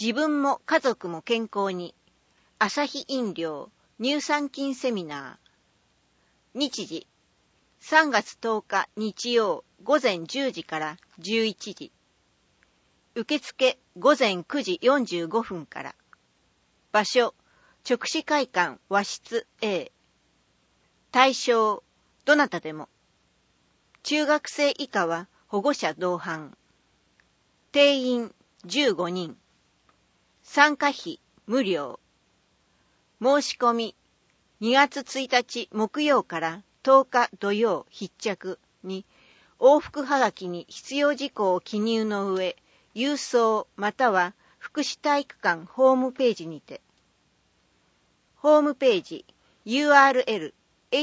自分も家族も健康に。アサヒ飲料乳酸菌セミナー。日時3月10日日曜午前10時から11時。受付午前9時45分から。場所直視会館和室 A。対象どなたでも。中学生以下は保護者同伴。定員15人。参加費無料。申し込み2月1日木曜から10日土曜必着に往復はがきに必要事項を記入の上、郵送または福祉体育館ホームページにて。ホームページ URL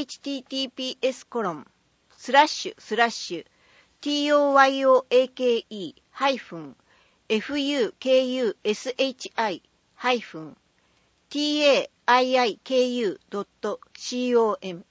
https://toyoake-taiiku.com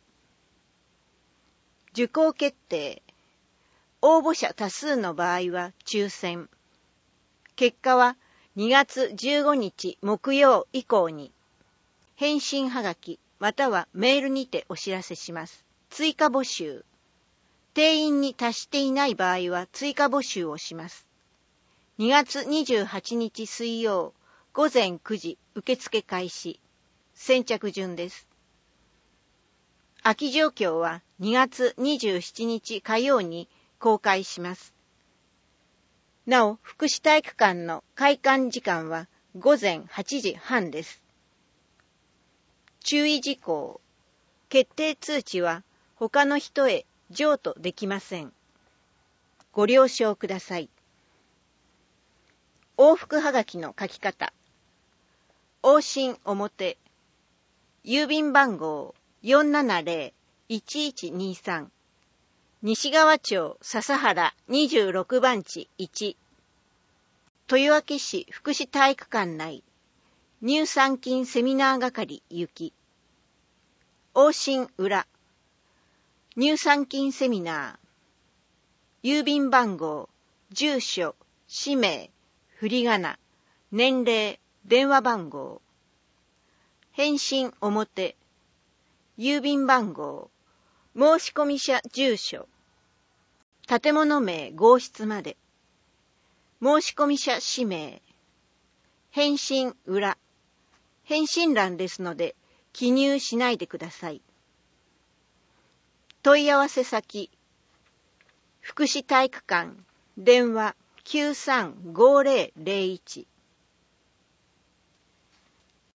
受講決定。応募者多数の場合は抽選。結果は2月15日木曜以降に返信はがきまたはメールにてお知らせします。追加募集。定員に達していない場合は追加募集をします。2月28日水曜午前9時受付開始。先着順です。空き状況は2月27日火曜に公開します。なお、福祉体育館の開館時間は午前8時半です。注意事項。決定通知は他の人へ譲渡できません。ご了承ください。往復はがきの書き方。往診表。郵便番号470-1123。西川町笹原26番地1。豊明市福祉体育館内。乳酸菌セミナー係行き。往診裏。乳酸菌セミナー。郵便番号、住所、氏名、振り仮名、年齢、電話番号。返信表。郵便番号、申込者住所。建物名号室まで。申込者氏名。返信裏。返信欄ですので記入しないでください。問い合わせ先。福祉体育館電話935001